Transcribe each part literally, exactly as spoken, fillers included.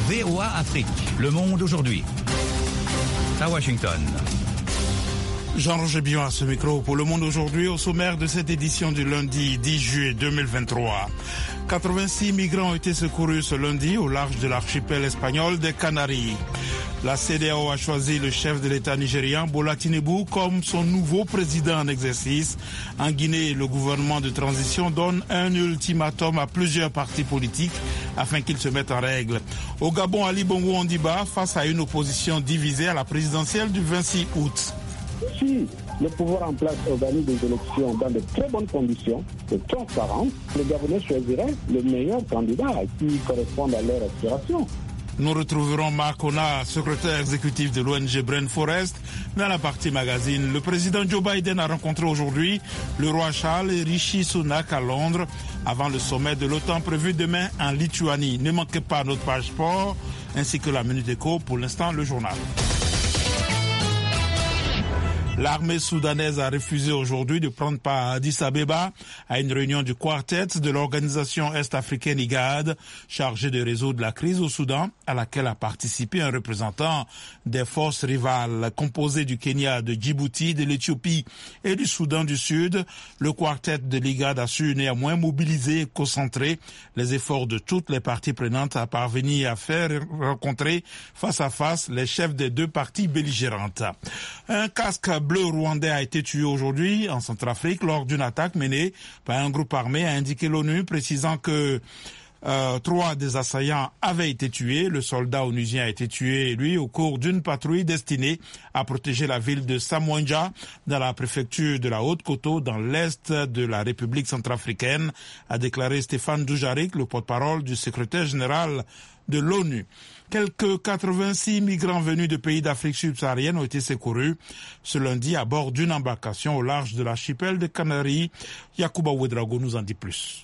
V O A Afrique, Le Monde aujourd'hui. À Washington. Jean-Roger Bion à ce micro pour Le Monde aujourd'hui, au sommaire de cette édition du lundi dix juillet deux mille vingt-trois. quatre-vingt-six migrants ont été secourus ce lundi au large de l'archipel espagnol des Canaries. La C D A O a choisi le chef de l'État nigérian, Bola Tinubu, comme son nouveau président en exercice. En Guinée, le gouvernement de transition donne un ultimatum à plusieurs partis politiques afin qu'ils se mettent en règle. Au Gabon, Ali Bongo Ondimba face à une opposition divisée à la présidentielle du vingt-six août. Si le pouvoir en place organise des élections dans de très bonnes conditions, de transparence, le Gabonais choisirait le meilleur candidat qui correspond à leurs aspirations. Nous retrouverons Marc Ona, secrétaire exécutif de l'O N G Brain Forest, dans la partie magazine. Le président Joe Biden a rencontré aujourd'hui le roi Charles et Rishi Sunak à Londres avant le sommet de l'OTAN prévu demain en Lituanie. Ne manquez pas notre page sport ainsi que la Minute Éco. Pour l'instant, le journal. L'armée soudanaise a refusé aujourd'hui de prendre part à Addis Abeba à une réunion du quartet de l'organisation est-africaine I G A D chargée de résoudre la crise au Soudan, à laquelle a participé un représentant des forces rivales composées du Kenya, de Djibouti, de l'Éthiopie et du Soudan du Sud. Le quartet de l'I G A D a su néanmoins mobiliser et concentrer les efforts de toutes les parties prenantes à parvenir à faire rencontrer face à face les chefs des deux parties belligérantes. Un casque bleu rwandais a été tué aujourd'hui en Centrafrique lors d'une attaque menée par un groupe armé, a indiqué l'ONU, précisant que euh, trois des assaillants avaient été tués. Le soldat onusien a été tué, lui, au cours d'une patrouille destinée à protéger la ville de Samouendja, dans la préfecture de la Haute-Koto, dans l'est de la République centrafricaine, a déclaré Stéphane Dujarric, le porte-parole du secrétaire général de l'ONU. Quelques quatre-vingt-six migrants venus de pays d'Afrique subsaharienne ont été secourus ce lundi à bord d'une embarcation au large de l'archipel des Canaries. Yacouba Ouedraogo nous en dit plus.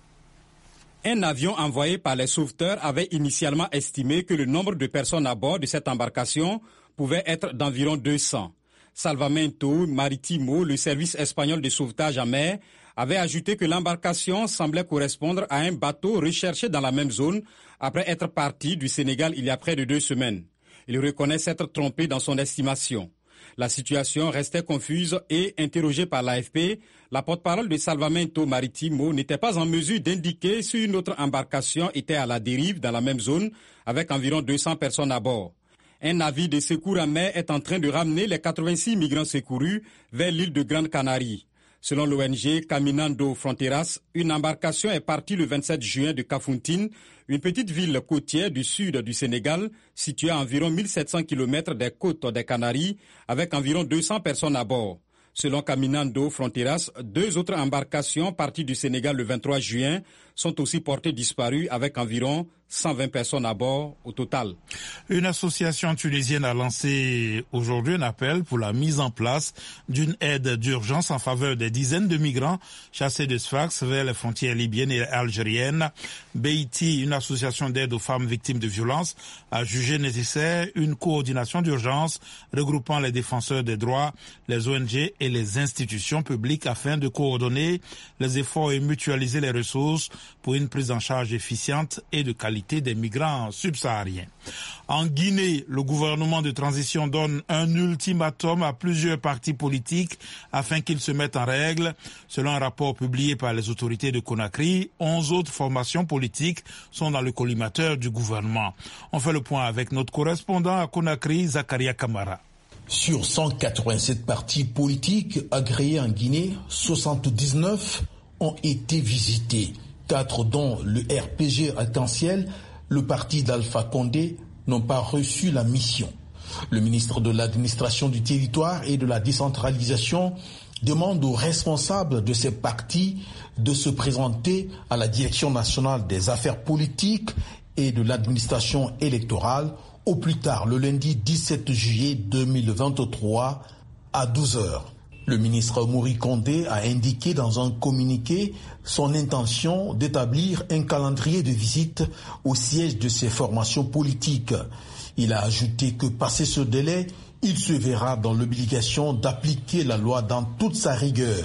Un avion envoyé par les sauveteurs avait initialement estimé que le nombre de personnes à bord de cette embarcation pouvait être d'environ deux cents. Salvamento Maritimo, le service espagnol de sauvetage en mer, avait ajouté que l'embarcation semblait correspondre à un bateau recherché dans la même zone après être parti du Sénégal il y a près de deux semaines. Il reconnaît s'être trompé dans son estimation. La situation restait confuse et, interrogée par l'A F P, la porte-parole de Salvamento Maritimo n'était pas en mesure d'indiquer si une autre embarcation était à la dérive dans la même zone avec environ deux cents personnes à bord. Un navire de secours en mer est en train de ramener les quatre-vingt-six migrants secourus vers l'île de Grande Canarie. Selon l'O N G Caminando Fronteras, une embarcation est partie le vingt-sept juin de Kafountine, une petite ville côtière du sud du Sénégal, située à environ mille sept cents kilomètres des côtes des Canaries, avec environ deux cents personnes à bord. Selon Caminando Fronteras, deux autres embarcations parties du Sénégal le vingt-trois juin sont aussi portées disparues avec environ cent vingt personnes à bord au total. Une association tunisienne a lancé aujourd'hui un appel pour la mise en place d'une aide d'urgence en faveur des dizaines de migrants chassés de Sfax vers les frontières libyennes et algériennes. B I T, une association d'aide aux femmes victimes de violences, a jugé nécessaire une coordination d'urgence regroupant les défenseurs des droits, les O N G et les institutions publiques afin de coordonner les efforts et mutualiser les ressources pour une prise en charge efficiente et de qualité des migrants subsahariens. En Guinée, le gouvernement de transition donne un ultimatum à plusieurs partis politiques afin qu'ils se mettent en règle. Selon un rapport publié par les autorités de Conakry, onze autres formations politiques sont dans le collimateur du gouvernement. On fait le point avec notre correspondant à Conakry, Zakaria Kamara. Sur cent quatre-vingt-sept partis politiques agréés en Guinée, soixante-dix-neuf ont été visités. Quatre dont le R P G Arc-en-Ciel, le parti d'Alpha Condé, n'ont pas reçu la mission. Le ministre de l'administration du territoire et de la décentralisation demande aux responsables de ces partis de se présenter à la Direction nationale des affaires politiques et de l'administration électorale au plus tard le lundi dix-sept juillet deux mille vingt-trois à douze heures. Le ministre Mouri Condé a indiqué dans un communiqué son intention d'établir un calendrier de visite au siège de ces formations politiques. Il a ajouté que passé ce délai, il se verra dans l'obligation d'appliquer la loi dans toute sa rigueur.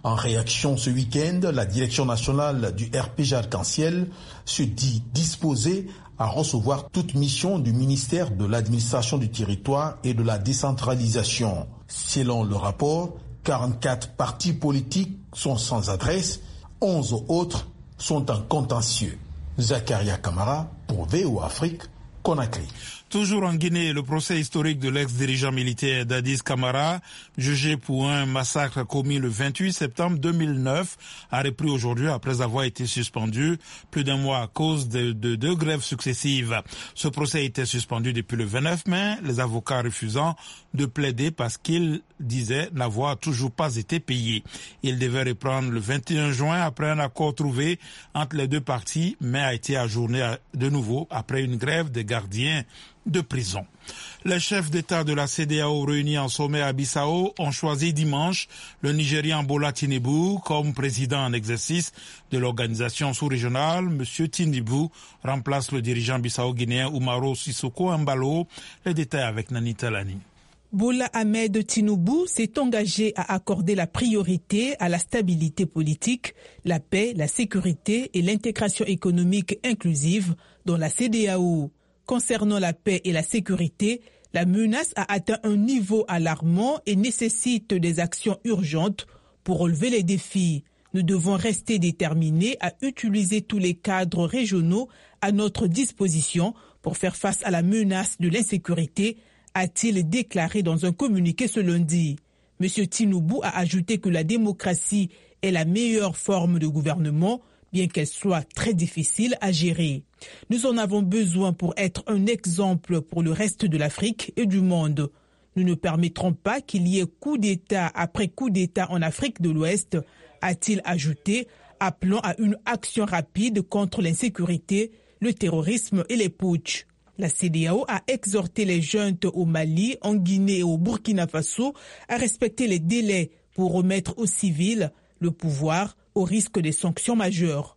En réaction ce week-end, la direction nationale du R P G Arc-en-Ciel se dit disposée à recevoir toute mission du ministère de l'administration du territoire et de la décentralisation. Selon le rapport, quarante-quatre partis politiques sont sans adresse, onze autres sont en contentieux. Zakaria Kamara pour V O Afrique, Conakry. Toujours en Guinée, le procès historique de l'ex-dirigeant militaire Dadis Camara, jugé pour un massacre commis le vingt-huit septembre deux mille neuf, a repris aujourd'hui après avoir été suspendu plus d'un mois à cause de, de deux grèves successives. Ce procès était suspendu depuis le vingt-neuf mai, les avocats refusant de plaider parce qu'ils disaient n'avoir toujours pas été payés. Il devait reprendre le vingt et un juin après un accord trouvé entre les deux parties, mais a été ajourné de nouveau après une grève des gardiens de prison. Les chefs d'État de la C E D E A O réunis en sommet à Bissau ont choisi dimanche le Nigérian Bola Tinubu comme président en exercice de l'organisation sous-régionale. Monsieur Tinubu remplace le dirigeant bissau-guinéen Umaro Sissoko Embalo. Les détails avec Nani Talani. Bola Ahmed Tinubu s'est engagé à accorder la priorité à la stabilité politique, la paix, la sécurité et l'intégration économique inclusive dans la C E D E A O. Concernant la paix et la sécurité, la menace a atteint un niveau alarmant et nécessite des actions urgentes pour relever les défis. Nous devons rester déterminés à utiliser tous les cadres régionaux à notre disposition pour faire face à la menace de l'insécurité, a-t-il déclaré dans un communiqué ce lundi. M. Tinubu a ajouté que la démocratie est la meilleure forme de gouvernement, bien qu'elle soit très difficile à gérer. Nous en avons besoin pour être un exemple pour le reste de l'Afrique et du monde. Nous ne permettrons pas qu'il y ait coup d'État après coup d'État en Afrique de l'Ouest, a-t-il ajouté, appelant à une action rapide contre l'insécurité, le terrorisme et les putschs. La C E D E A O a exhorté les juntes au Mali, en Guinée et au Burkina Faso à respecter les délais pour remettre aux civils le pouvoir au risque des sanctions majeures.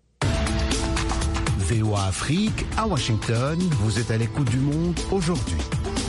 V O A Afrique, à Washington, vous êtes à l'écoute du monde aujourd'hui.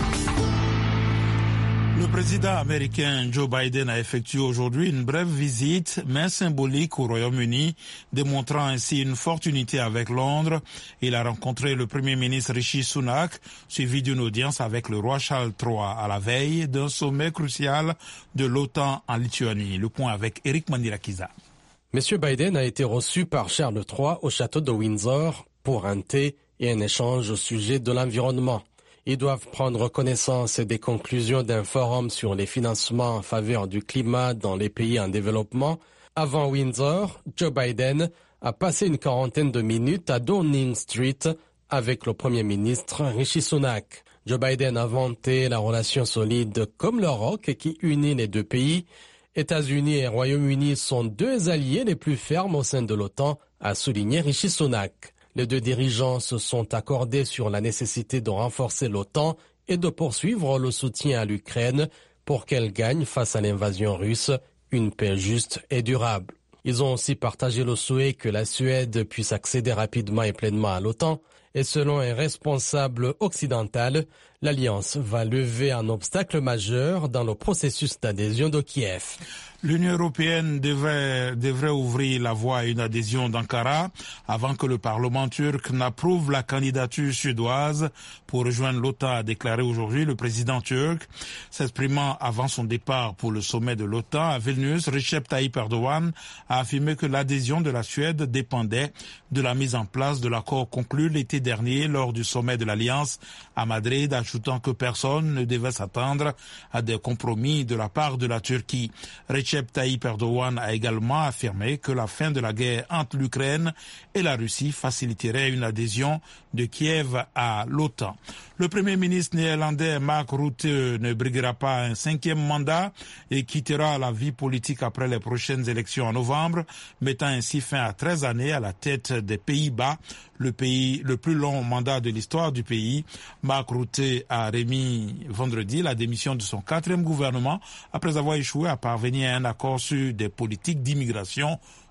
Le président américain Joe Biden a effectué aujourd'hui une brève visite, mais symbolique, au Royaume-Uni, démontrant ainsi une forte unité avec Londres. Il a rencontré le Premier ministre Rishi Sunak, suivi d'une audience avec le roi Charles trois à la veille d'un sommet crucial de l'OTAN en Lituanie. Le point avec Eric Mandirakiza. Monsieur Biden a été reçu par Charles trois au château de Windsor pour un thé et un échange au sujet de l'environnement. Ils doivent prendre connaissance des conclusions d'un forum sur les financements en faveur du climat dans les pays en développement. Avant Windsor, Joe Biden a passé une quarantaine de minutes à Downing Street avec le Premier ministre Rishi Sunak. Joe Biden a vanté la relation solide comme le roc qui unit les deux pays. États-Unis et Royaume-Uni sont deux alliés les plus fermes au sein de l'OTAN, a souligné Rishi Sunak. Les deux dirigeants se sont accordés sur la nécessité de renforcer l'OTAN et de poursuivre le soutien à l'Ukraine pour qu'elle gagne face à l'invasion russe une paix juste et durable. Ils ont aussi partagé le souhait que la Suède puisse accéder rapidement et pleinement à l'OTAN. Et selon un responsable occidental, l'Alliance va lever un obstacle majeur dans le processus d'adhésion de Kiev. L'Union européenne devrait, devrait ouvrir la voie à une adhésion d'Ankara avant que le Parlement turc n'approuve la candidature suédoise pour rejoindre l'OTAN, a déclaré aujourd'hui le président turc. S'exprimant avant son départ pour le sommet de l'OTAN à Vilnius, Recep Tayyip Erdogan a affirmé que l'adhésion de la Suède dépendait de la mise en place de l'accord conclu l'été dernier lors du sommet de l'Alliance à Madrid, ajoutant que personne ne devait s'attendre à des compromis de la part de la Turquie. Recep Tayyip Erdogan a également affirmé que la fin de la guerre entre l'Ukraine et la Russie faciliterait une adhésion de Kiev à l'OTAN. Le Premier ministre néerlandais Mark Rutte ne briguera pas un cinquième mandat et quittera la vie politique après les prochaines élections en novembre, mettant ainsi fin à treize années à la tête des Pays-Bas, le pays, le plus long mandat de l'histoire du pays. Mark Rutte a remis vendredi la démission de son quatrième gouvernement après avoir échoué à parvenir à un accord sur des politiques d'immigration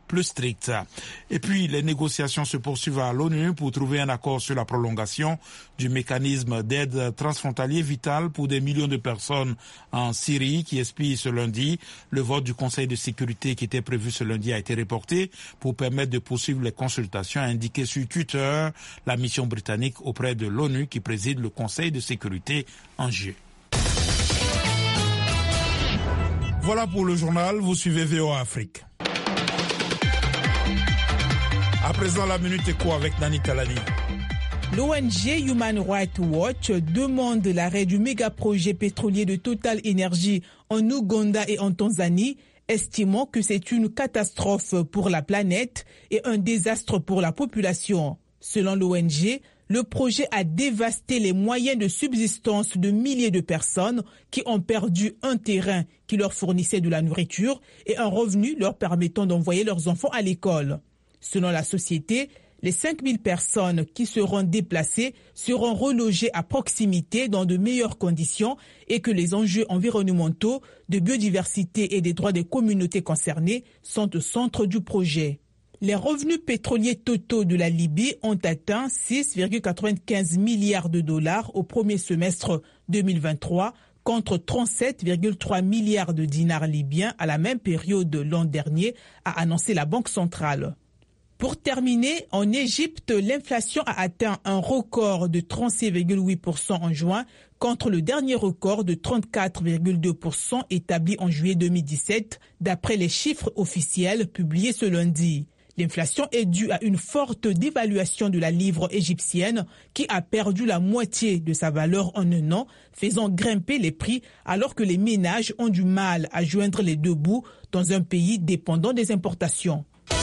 plus strictes. Et puis, les négociations se poursuivent à l'ONU pour trouver un accord sur la prolongation du mécanisme d'aide transfrontalier vital pour des millions de personnes en Syrie qui expire ce lundi. Le vote du Conseil de sécurité qui était prévu ce lundi a été reporté pour permettre de poursuivre les consultations, a indiqué sur Twitter la mission britannique auprès de l'ONU qui préside le Conseil de sécurité en juillet. Voilà pour le journal, vous suivez V O A Afrique. À présent, la Minute Éco avec Nani Talani. L'O N G Human Rights Watch demande l'arrêt du méga-projet pétrolier de Total Energy en Ouganda et en Tanzanie, estimant que c'est une catastrophe pour la planète et un désastre pour la population. Selon l'O N G, le projet a dévasté les moyens de subsistance de milliers de personnes qui ont perdu un terrain qui leur fournissait de la nourriture et un revenu leur permettant d'envoyer leurs enfants à l'école. Selon la société, les cinq mille personnes qui seront déplacées seront relogées à proximité dans de meilleures conditions et que les enjeux environnementaux, de biodiversité et des droits des communautés concernées sont au centre du projet. Les revenus pétroliers totaux de la Libye ont atteint six virgule quatre-vingt-quinze milliards de dollars au premier semestre deux mille vingt-trois contre trente-sept virgule trois milliards de dinars libyens à la même période l'an dernier, a annoncé la Banque centrale. Pour terminer, en Égypte, l'inflation a atteint un record de trente-six virgule huit pour cent en juin contre le dernier record de trente-quatre virgule deux pour cent établi en juillet deux mille dix-sept, d'après les chiffres officiels publiés ce lundi. L'inflation est due à une forte dévaluation de la livre égyptienne qui a perdu la moitié de sa valeur en un an, faisant grimper les prix alors que les ménages ont du mal à joindre les deux bouts dans un pays dépendant des importations.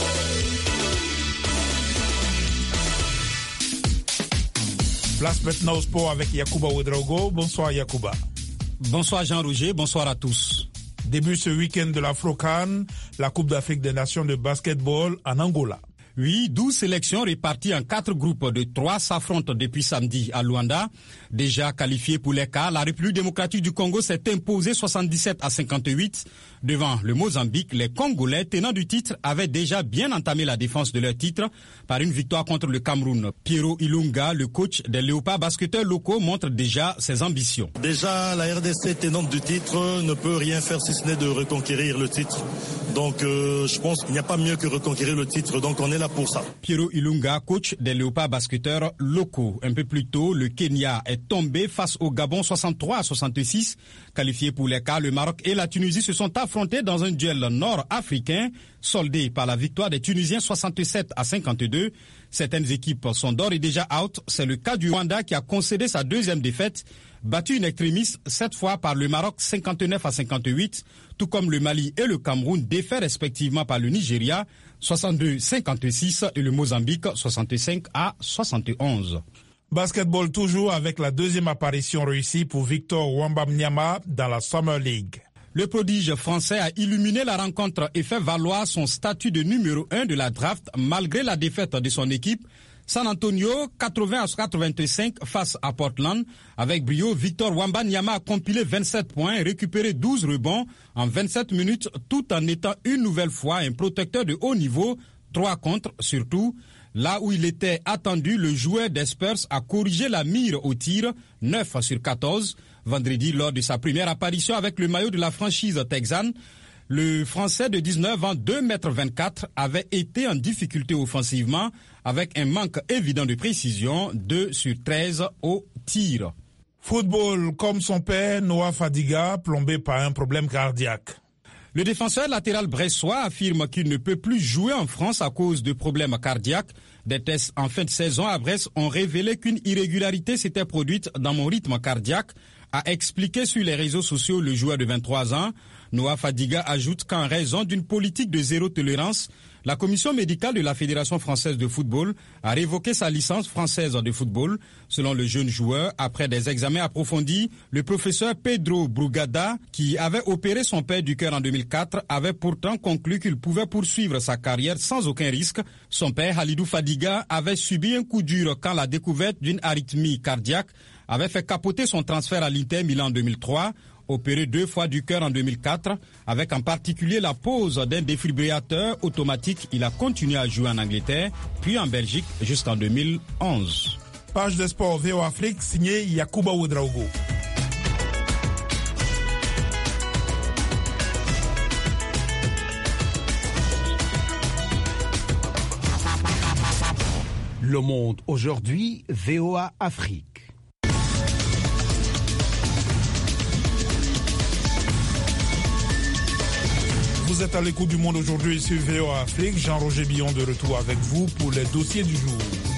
Place maintenant au sport avec Yacouba Ouedraogo. Bonsoir Yacouba. Bonsoir Jean-Roger, bonsoir à tous. Début ce week-end de l'Afro-CAN, la Coupe d'Afrique des Nations de basketball en Angola. Oui, douze sélections réparties en quatre groupes de trois s'affrontent depuis samedi à Luanda. Déjà qualifiée pour les quarts, la République démocratique du Congo s'est imposée soixante-dix-sept à cinquante-huit. Devant le Mozambique, les Congolais, tenants du titre, avaient déjà bien entamé la défense de leur titre par une victoire contre le Cameroun. Piero Ilunga, le coach des Léopards basketteurs locaux, montre déjà ses ambitions. Déjà, la R D C, tenante du titre, ne peut rien faire si ce n'est de reconquérir le titre. Donc, euh, je pense qu'il n'y a pas mieux que reconquérir le titre. Donc, on est là pour ça. Piero Ilunga, coach des Léopards basketteurs locaux. Un peu plus tôt, le Kenya est tombé face au Gabon soixante-trois à soixante-six. Qualifié pour les quarts, le Maroc et la Tunisie se sont affrontés dans un duel nord-africain, soldé par la victoire des Tunisiens soixante-sept à cinquante-deux. Certaines équipes sont d'ores et déjà out. C'est le cas du Rwanda qui a concédé sa deuxième défaite, battu in extremis cette fois par le Maroc cinquante-neuf à cinquante-huit, tout comme le Mali et le Cameroun défaits respectivement par le Nigeria soixante-deux à cinquante-six et le Mozambique soixante-cinq à soixante et onze. Basketball toujours avec la deuxième apparition réussie pour Victor Wembanyama dans la Summer League. Le prodige français a illuminé la rencontre et fait valoir son statut de numéro un de la draft malgré la défaite de son équipe. San Antonio, quatre-vingts à quatre-vingt-cinq face à Portland. Avec brio, Victor Wembanyama a compilé vingt-sept points et récupéré douze rebonds en vingt-sept minutes tout en étant une nouvelle fois un protecteur de haut niveau, trois contre surtout. Là où il était attendu, le joueur des Spurs a corrigé la mire au tir, neuf sur quatorze. Vendredi, lors de sa première apparition avec le maillot de la franchise texane, le Français de dix-neuf ans, deux mètres vingt-quatre, avait été en difficulté offensivement avec un manque évident de précision, deux sur treize au tir. Football comme son père, Noah Fadiga, plombé par un problème cardiaque. Le défenseur latéral bressois affirme qu'il ne peut plus jouer en France à cause de problèmes cardiaques. Des tests en fin de saison à Brest ont révélé qu'une irrégularité s'était produite dans mon rythme cardiaque, a expliqué sur les réseaux sociaux le joueur de vingt-trois ans. Noah Fadiga ajoute qu'en raison d'une politique de zéro tolérance, la commission médicale de la Fédération française de football a révoqué sa licence française de football. Selon le jeune joueur, après des examens approfondis, le professeur Pedro Brugada, qui avait opéré son père du cœur en deux mille quatre, avait pourtant conclu qu'il pouvait poursuivre sa carrière sans aucun risque. Son père, Halidou Fadiga, avait subi un coup dur quand la découverte d'une arythmie cardiaque avait fait capoter son transfert à l'Inter Milan en deux mille trois. opéré deux fois du cœur en deux mille quatre, avec en particulier la pose d'un défibrillateur automatique. Il a continué à jouer en Angleterre, puis en Belgique jusqu'en deux mille onze. Page de sport V O Afrique, signé Yacouba Ouedraogo. Le Monde aujourd'hui, V O A Afrique. Vous êtes à l'écoute du Monde aujourd'hui sur V O A Afrique. Jean-Roger Billon de retour avec vous pour les dossiers du jour.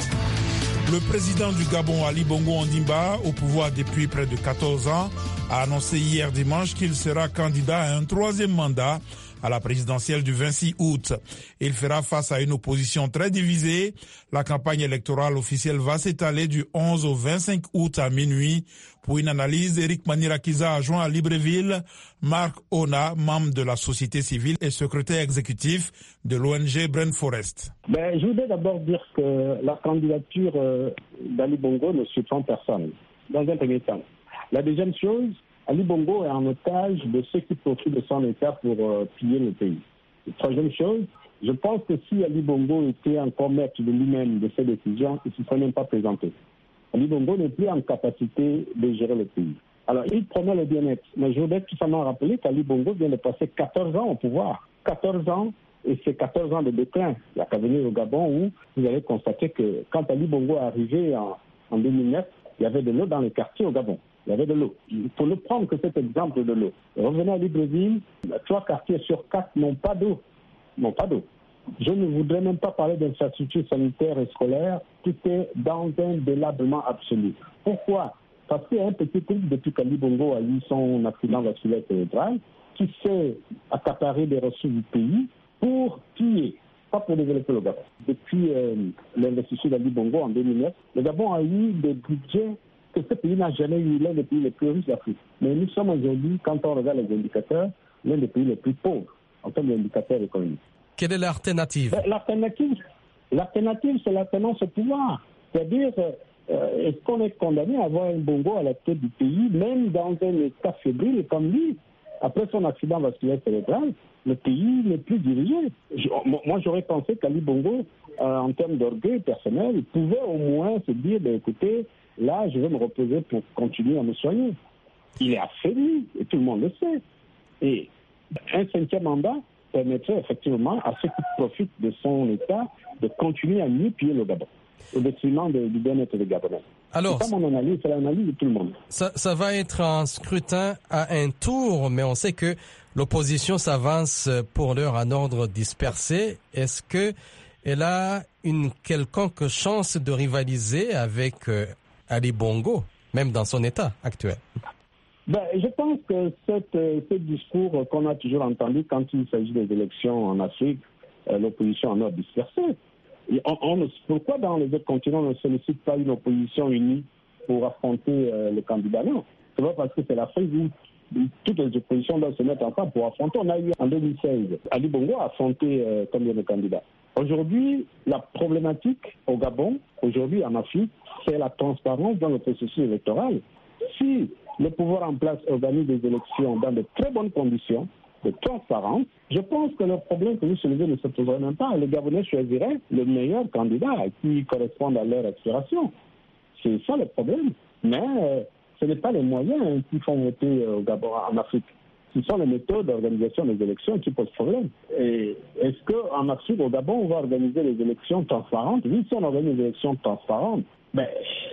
Le président du Gabon, Ali Bongo Ondimba, au pouvoir depuis près de quatorze ans, a annoncé hier dimanche qu'il sera candidat à un troisième mandat à la présidentielle du vingt-six août. Il fera face à une opposition très divisée. La campagne électorale officielle va s'étaler du onze au vingt-cinq août à minuit. Pour une analyse, Eric Manirakiza a joint à Libreville Marc Ona, membre de la société civile et secrétaire exécutif de l'O N G Brain Forest. Ben, je voudrais d'abord dire que la candidature euh, d'Ali Bongo ne surprend personne, dans un premier temps. La deuxième chose, Ali Bongo est en otage de ceux qui profitent de son État pour euh, piller le pays. La troisième chose, je pense que si Ali Bongo était encore maître de lui-même de ses décisions, il ne se serait même pas présenté. Ali Bongo n'est plus en capacité de gérer le pays. Alors, il promet le bien-être. Mais je voudrais tout simplement rappeler qu'Ali Bongo vient de passer quatorze ans au pouvoir. quatorze ans, et c'est quatorze ans de déclin. Il n'y a qu'à venir au Gabon où vous allez constater que quand Ali Bongo est arrivé en, en deux mille neuf, il y avait de l'eau dans les quartiers au Gabon. Il y avait de l'eau. Il faut ne prendre que cet exemple de l'eau. Revenez à Libreville, trois quartiers sur quatre n'ont pas d'eau. N'ont pas d'eau. Je ne voudrais même pas parler d'infrastructures sanitaires et scolaires. Tout est dans un délabrement absolu. Pourquoi? Parce qu'il y a un petit truc depuis qu'Ali Bongo a eu son accident vasculaire cérébral qui s'est accaparé des ressources du pays pour piller, pas pour développer le Gabon. Depuis euh, l'investiture d'Ali Bongo en deux mille neuf, le Gabon a eu des budgets que ce pays n'a jamais eu, l'un des pays les plus riches d'Afrique. Mais nous sommes aujourd'hui, quand on regarde les indicateurs, l'un des pays les plus pauvres en termes d'indicateurs économiques. Quelle est l'alternative? L'alternative, l'alternative, c'est l'alternance au pouvoir. C'est-à-dire, euh, est-ce qu'on est condamné à avoir un Bongo à la tête du pays, même dans un état fébrile comme lui? Après son accident vasculaire cérébral, le pays n'est plus dirigé. Je, moi, j'aurais pensé qu'Ali Bongo, euh, en termes d'orgueil personnel, pouvait au moins se dire, ben, écoutez, là, je vais me reposer pour continuer à me soigner. Il est affaibli, et tout le monde le sait. Et un cinquième mandat permettrait effectivement à ceux qui profitent de son état de continuer à mieux piller le Gabon, au détriment de, du bien-être des Gabonais. Alors, c'est pas mon analyse, c'est l'analyse de tout le monde. Ça, ça va être un scrutin à un tour, mais on sait que l'opposition s'avance pour l'heure en ordre dispersé. Est-ce que elle a une quelconque chance de rivaliser avec euh, Ali Bongo, même dans son état actuel? Ben, je pense que cette, euh, ce discours qu'on a toujours entendu quand il s'agit des élections en Afrique, euh, l'opposition en a dispersé. Et on, on, pourquoi dans les autres continents on ne sollicite pas une opposition unie pour affronter euh, le candidat? Non, c'est pas parce que c'est l'Afrique où toutes les oppositions doivent se mettre ensemble pour affronter. On a eu en deux mille seize, Ali Bongo a affronté euh, combien de candidats? Aujourd'hui, la problématique au Gabon, aujourd'hui en Afrique, c'est la transparence dans le processus électoral. Si le pouvoir en place organise des élections dans de très bonnes conditions, de transparence, je pense que le problème que vous soulevez ne se poserait même pas. Les Gabonais choisiraient le meilleur candidat qui corresponde à leur aspiration. C'est ça le problème. Mais euh, ce n'est pas les moyens qui font voter au Gabon en Afrique. Ce sont les méthodes d'organisation des élections qui posent problème. Et est-ce qu'en Afrique, au Gabon, on va organiser des élections transparentes? Oui, si on organise des élections transparentes, ben,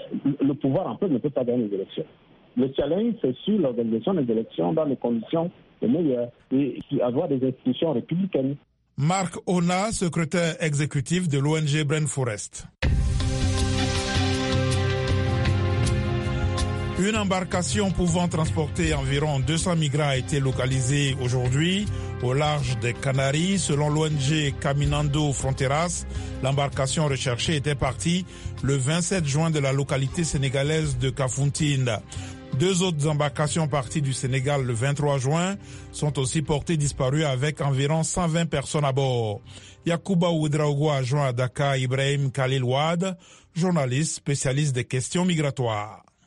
le pouvoir en fait ne peut pas gagner les élections. Le challenge, c'est sur l'organisation des élections dans les conditions les meilleures et avoir des institutions républicaines. Marc Ona, secrétaire exécutif de l'O N G Brain Forest. Une embarcation pouvant transporter environ deux cents migrants a été localisée aujourd'hui au large des Canaries. Selon l'O N G Caminando Fronteras, l'embarcation recherchée était partie le vingt-sept juin de la localité sénégalaise de Kafountine. Deux autres embarcations parties du Sénégal le vingt-trois juin sont aussi portées disparues avec environ cent vingt personnes à bord. Yacouba Ouedraogo a joint à Dakar Ibrahim Khalil Wade, journaliste spécialiste des questions migratoires.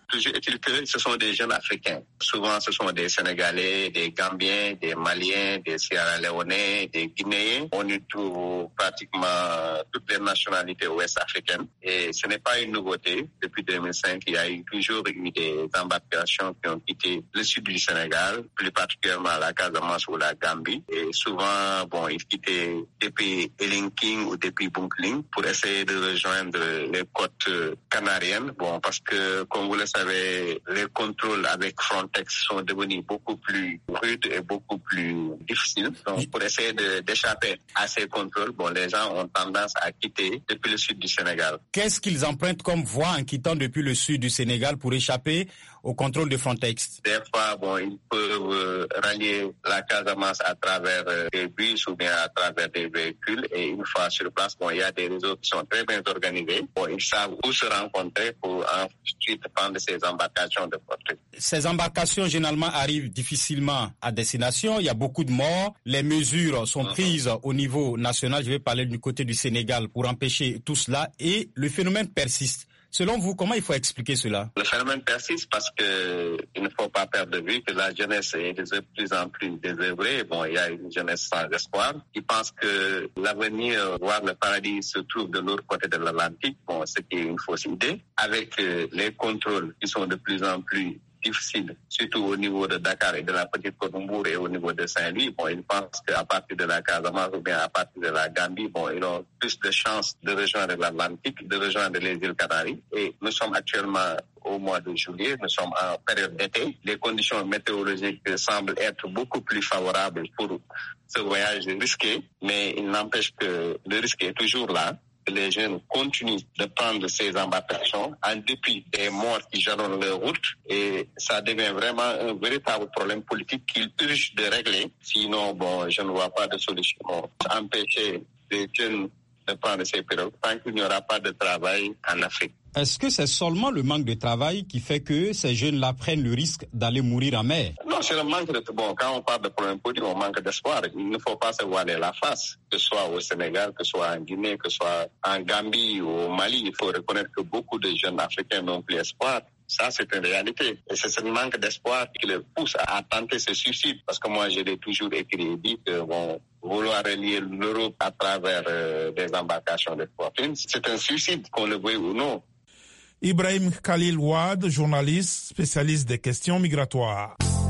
Toujours est-il que ce sont des jeunes Africains. Souvent, ce sont des Sénégalais, des Gambiens, des Maliens, des Sierra Léonais, des Guinéens. On y trouve pratiquement toutes les nationalités ouest-africaines. Et ce n'est pas une nouveauté. Depuis deux mille cinq, il y a eu toujours eu des embarcations qui ont quitté le sud du Sénégal, plus particulièrement la Casamance ou la Gambie. Et souvent, bon, ils quittaient depuis Elinking ou depuis Bunkling pour essayer de rejoindre les côtes canariennes. Bon, parce que, comme vous le savez, les contrôles avec Frontex sont devenus beaucoup plus rudes et beaucoup plus difficiles. Donc, pour essayer de, d'échapper à ces contrôles, bon, les gens ont tendance à quitter depuis le sud du Sénégal. Qu'est-ce qu'ils empruntent comme voie en quittant depuis le sud du Sénégal pour échapper au contrôle de Frontex? Des fois, bon, ils peuvent euh, rallier la Casamance à travers euh, des bus ou bien à travers des véhicules. Et une fois sur place, bon, il y a des réseaux qui sont très bien organisés. Bon, ils savent où se rencontrer pour ensuite prendre ces embarcations de portée. Ces embarcations, généralement, arrivent difficilement à destination. Il y a beaucoup de morts. Les mesures sont prises au niveau national. Je vais parler du côté du Sénégal pour empêcher tout cela. Et le phénomène persiste. Selon vous, comment il faut expliquer cela? Le phénomène persiste parce que il ne faut pas perdre de vue que la jeunesse est de plus en plus désœuvrée. Bon, il y a une jeunesse sans espoir qui pense que l'avenir, voire le paradis, se trouve de l'autre côté de l'Atlantique. Bon, ce qui est une fausse idée. Avec euh, les contrôles qui sont de plus en plus difficile, surtout au niveau de Dakar et de la Petite Côte-d'Ivoire et au niveau de Saint-Louis. Bon, ils pensent qu'à partir de la Casamance ou bien à partir de la Gambie, bon, ils ont plus de chances de rejoindre l'Atlantique, de rejoindre les îles Canaries. Et nous sommes actuellement au mois de juillet, nous sommes en période d'été. Les conditions météorologiques semblent être beaucoup plus favorables pour ce voyage risqué, mais il n'empêche que le risque est toujours là. Les jeunes continuent de prendre ces embarcations en dépit des morts qui jalonnent leur route et ça devient vraiment un véritable problème politique qu'il urge de régler. Sinon, bon, je ne vois pas de solution. Empêcher les jeunes de prendre ces pirogues tant qu'il n'y aura pas de travail en Afrique. Est-ce que c'est seulement le manque de travail qui fait que ces jeunes-là prennent le risque d'aller mourir en mer? Non, c'est le manque de... Bon, quand on parle de problème politique, on manque d'espoir. Il ne faut pas se voiler la face, que ce soit au Sénégal, que ce soit en Guinée, que ce soit en Gambie ou au Mali. Il faut reconnaître que beaucoup de jeunes Africains n'ont plus espoir. Ça, c'est une réalité. Et c'est ce manque d'espoir qui les pousse à tenter ce suicide. Parce que moi, je l'ai toujours écrit et dit que bon, vouloir relier l'Europe à travers euh, des embarcations de fortune, c'est un suicide, qu'on le veuille ou non. Ibrahim Khalil Ouad, journaliste, spécialiste des questions migratoires.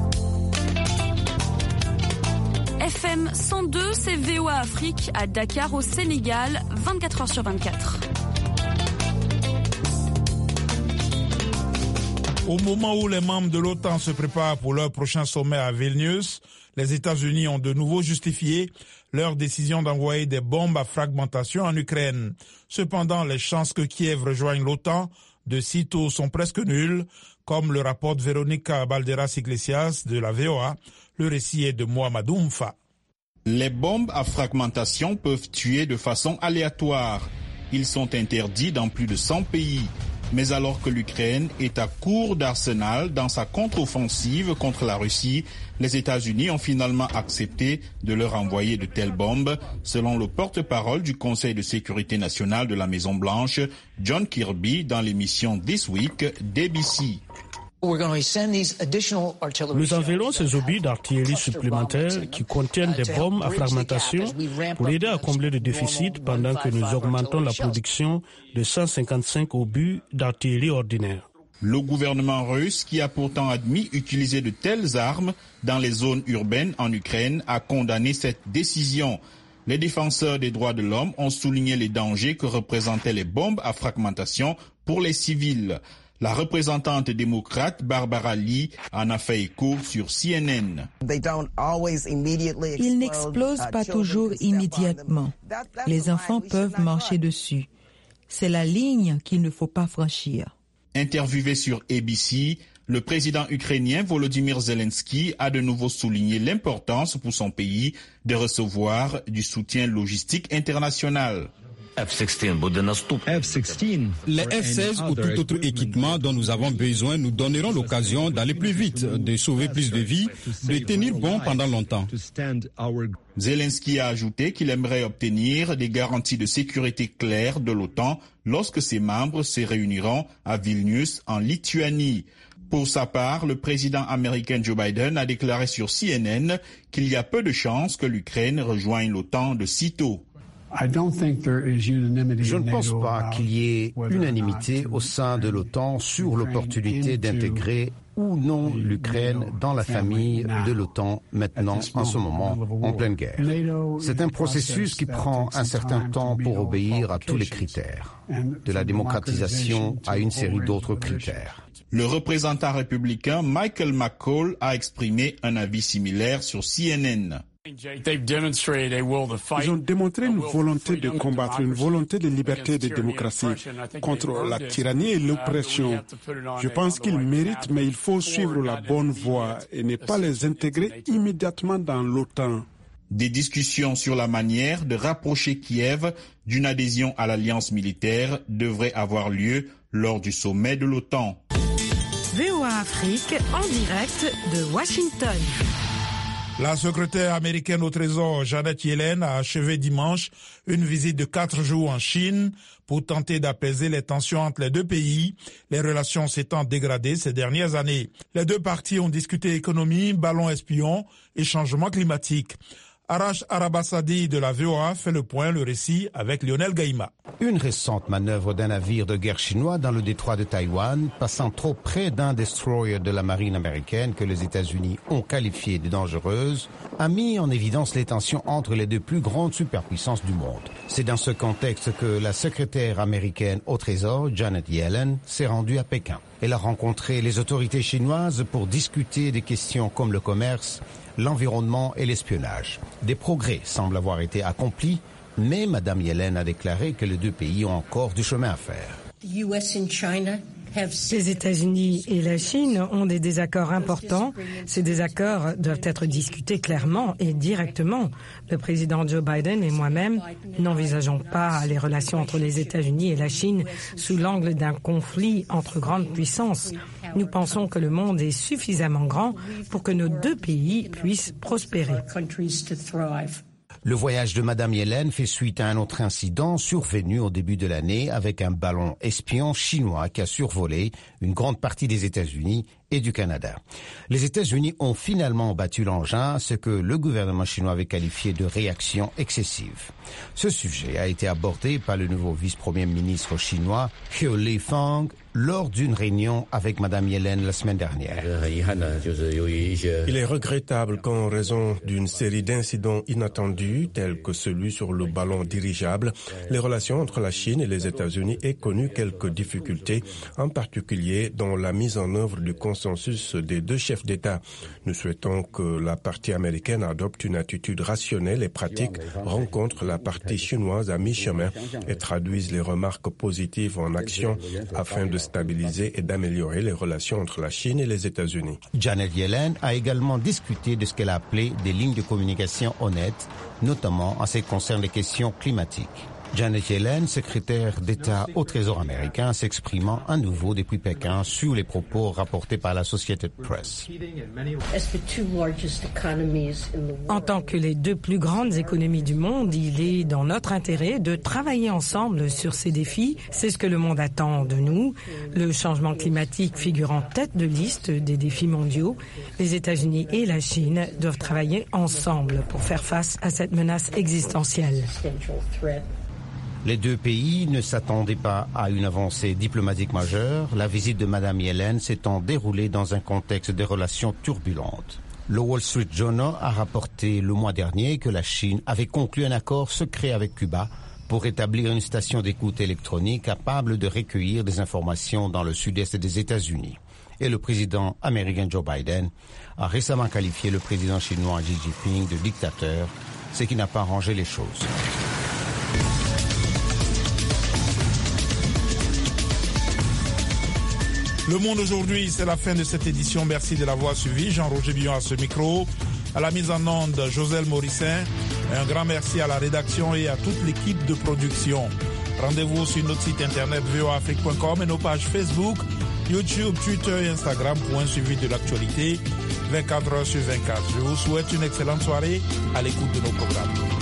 F M cent deux, c'est V O A Afrique à Dakar au Sénégal, vingt-quatre heures sur vingt-quatre. Au moment où les membres de l'OTAN se préparent pour leur prochain sommet à Vilnius, les États-Unis ont de nouveau justifié leur décision d'envoyer des bombes à fragmentation en Ukraine. Cependant, les chances que Kiev rejoigne l'OTAN de sitôt sont presque nulles, comme le rapporte Véronica Balderas-Iglesias de la V O A. Le récit est de Mohamed Oumfa. Les bombes à fragmentation peuvent tuer de façon aléatoire. Ils sont interdits dans plus de cent pays. Mais alors que l'Ukraine est à court d'arsenal dans sa contre-offensive contre la Russie, les États-Unis ont finalement accepté de leur envoyer de telles bombes, selon le porte-parole du Conseil de sécurité nationale de la Maison-Blanche, John Kirby, dans l'émission This Week d'A B C. Nous enverrons ces obus d'artillerie supplémentaires qui contiennent des bombes à fragmentation pour aider à combler le déficit pendant que nous augmentons la production de cent cinquante-cinq obus d'artillerie ordinaire. Le gouvernement russe, qui a pourtant admis utiliser de telles armes dans les zones urbaines en Ukraine, a condamné cette décision. Les défenseurs des droits de l'homme ont souligné les dangers que représentaient les bombes à fragmentation pour les civils. La représentante démocrate Barbara Lee en a fait écho sur C N N. Ils n'explosent pas toujours immédiatement. Les enfants peuvent marcher dessus. C'est la ligne qu'il ne faut pas franchir. Interviewé sur A B C, le président ukrainien Volodymyr Zelensky a de nouveau souligné l'importance pour son pays de recevoir du soutien logistique international. Les F seize ou tout autre équipement dont nous avons besoin nous donneront l'occasion d'aller plus vite, de sauver plus de vies, de tenir bon pendant longtemps. Zelensky a ajouté qu'il aimerait obtenir des garanties de sécurité claires de l'OTAN lorsque ses membres se réuniront à Vilnius en Lituanie. Pour sa part, le président américain Joe Biden a déclaré sur C N N qu'il y a peu de chances que l'Ukraine rejoigne l'OTAN de sitôt. Je ne pense pas qu'il y ait unanimité au sein de l'OTAN sur l'opportunité d'intégrer ou non l'Ukraine dans la famille de l'OTAN maintenant, en ce moment, en pleine guerre. C'est un processus qui prend un certain temps pour obéir à tous les critères, de la démocratisation à une série d'autres critères. Le représentant républicain Michael McCaul a exprimé un avis similaire sur C N N. Ils ont démontré une volonté de combattre, une volonté de liberté et de démocratie contre la tyrannie et l'oppression. Je pense qu'ils méritent, mais il faut suivre la bonne voie et ne pas les intégrer immédiatement dans l'OTAN. Des discussions sur la manière de rapprocher Kiev d'une adhésion à l'alliance militaire devraient avoir lieu lors du sommet de l'OTAN. V O A Afrique en direct de Washington. La secrétaire américaine au Trésor, Janet Yellen, a achevé dimanche une visite de quatre jours en Chine pour tenter d'apaiser les tensions entre les deux pays, les relations s'étant dégradées ces dernières années. Les deux parties ont discuté économie, ballons espions et changement climatique. Arash Arabasadi de la V O A fait le point, le récit avec Lionel Gaïma. Une récente manœuvre d'un navire de guerre chinois dans le détroit de Taïwan, passant trop près d'un destroyer de la marine américaine que les États-Unis ont qualifié de dangereuse, a mis en évidence les tensions entre les deux plus grandes superpuissances du monde. C'est dans ce contexte que la secrétaire américaine au Trésor, Janet Yellen, s'est rendue à Pékin. Elle a rencontré les autorités chinoises pour discuter des questions comme le commerce, l'environnement et l'espionnage. Des progrès semblent avoir été accomplis, mais Mme Yellen a déclaré que les deux pays ont encore du chemin à faire. Les États-Unis et la Chine ont des désaccords importants. Ces désaccords doivent être discutés clairement et directement. Le président Joe Biden et moi-même n'envisageons pas les relations entre les États-Unis et la Chine sous l'angle d'un conflit entre grandes puissances. Nous pensons que le monde est suffisamment grand pour que nos deux pays puissent prospérer. Le voyage de Mme Yellen fait suite à un autre incident survenu au début de l'année avec un ballon espion chinois qui a survolé une grande partie des États-Unis et du Canada. Les États-Unis ont finalement battu l'engin, ce que le gouvernement chinois avait qualifié de réaction excessive. Ce sujet a été abordé par le nouveau vice-premier ministre chinois, He Lifeng, lors d'une réunion avec Mme Yellen la semaine dernière. Il est regrettable qu'en raison d'une série d'incidents inattendus, tels que celui sur le ballon dirigeable, les relations entre la Chine et les États-Unis aient connu quelques difficultés, en particulier dans la mise en œuvre du consensus des deux chefs d'État. Nous souhaitons que la partie américaine adopte une attitude rationnelle et pratique, rencontre la partie chinoise à mi-chemin et traduise les remarques positives en action afin de stabiliser et d'améliorer les relations entre la Chine et les États-Unis. Janet Yellen a également discuté de ce qu'elle a appelé des lignes de communication honnêtes, notamment en ce qui concerne les questions climatiques. Janet Yellen, secrétaire d'État au Trésor américain, s'exprimant à nouveau depuis Pékin sur les propos rapportés par l'Associated Press. En tant que les deux plus grandes économies du monde, il est dans notre intérêt de travailler ensemble sur ces défis. C'est ce que le monde attend de nous. Le changement climatique figure en tête de liste des défis mondiaux. Les États-Unis et la Chine doivent travailler ensemble pour faire face à cette menace existentielle. Les deux pays ne s'attendaient pas à une avancée diplomatique majeure, la visite de Mme Yellen s'étant déroulée dans un contexte de relations turbulentes. Le Wall Street Journal a rapporté le mois dernier que la Chine avait conclu un accord secret avec Cuba pour établir une station d'écoute électronique capable de recueillir des informations dans le sud-est des États-Unis. Et le président américain Joe Biden a récemment qualifié le président chinois Xi Jinping de dictateur, ce qui n'a pas arrangé les choses. Le Monde aujourd'hui, c'est la fin de cette édition. Merci de l'avoir suivi. Jean-Roger Billon à ce micro. À la mise en onde, Joselle Morissin. Un grand merci à la rédaction et à toute l'équipe de production. Rendez-vous sur notre site internet v o a afrique point com et nos pages Facebook, YouTube, Twitter et Instagram pour un suivi de l'actualité vingt-quatre heures sur vingt-quatre. Je vous souhaite une excellente soirée à l'écoute de nos programmes.